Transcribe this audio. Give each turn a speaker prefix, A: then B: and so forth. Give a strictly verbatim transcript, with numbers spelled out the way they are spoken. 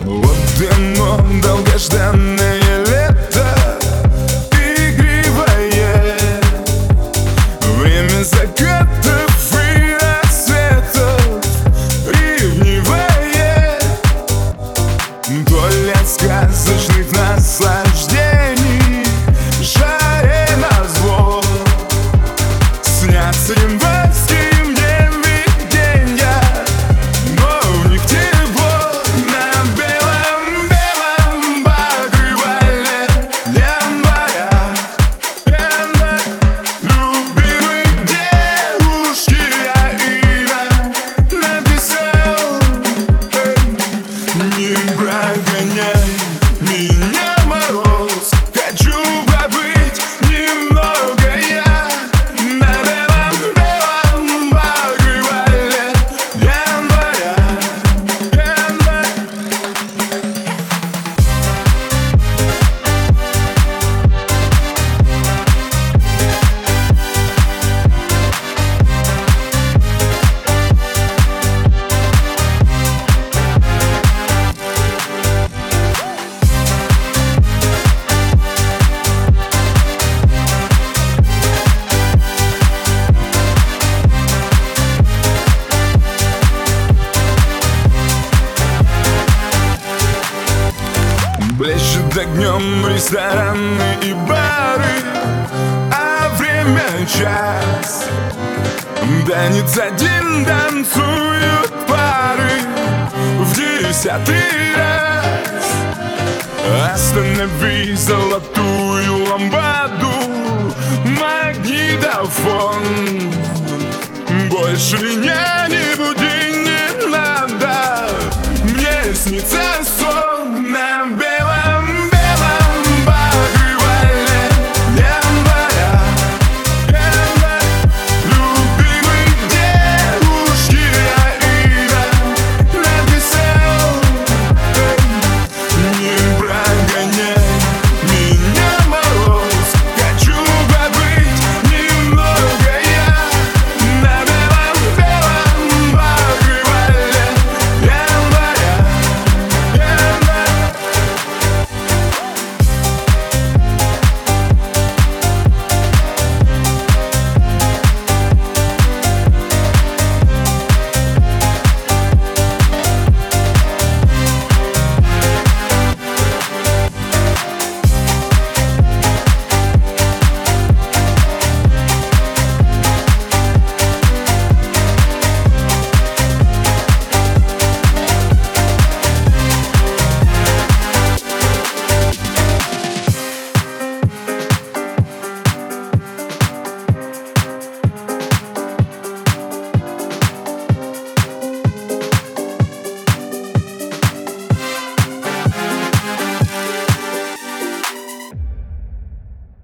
A: Вот оно, долгожданное лето, игривое, время закатов и рассветов, ревнивое, то ли от сказочных наслаждений, жаре назло, снятся январские мне виденья, но в них тепло на белом-белом покрывале января. Январь, любимой девушке я имя написал. Не прогоняй меня, мороз, хочу побыть немного я на белом-белом покрывале января. Январь. Блещет огнем рестораны и бары, а время час. Танец один, танцуют пары в десятый раз. Останови золотую лампаду, магнитофон. Больше меня не буди, не надо. Мне снится сон на белом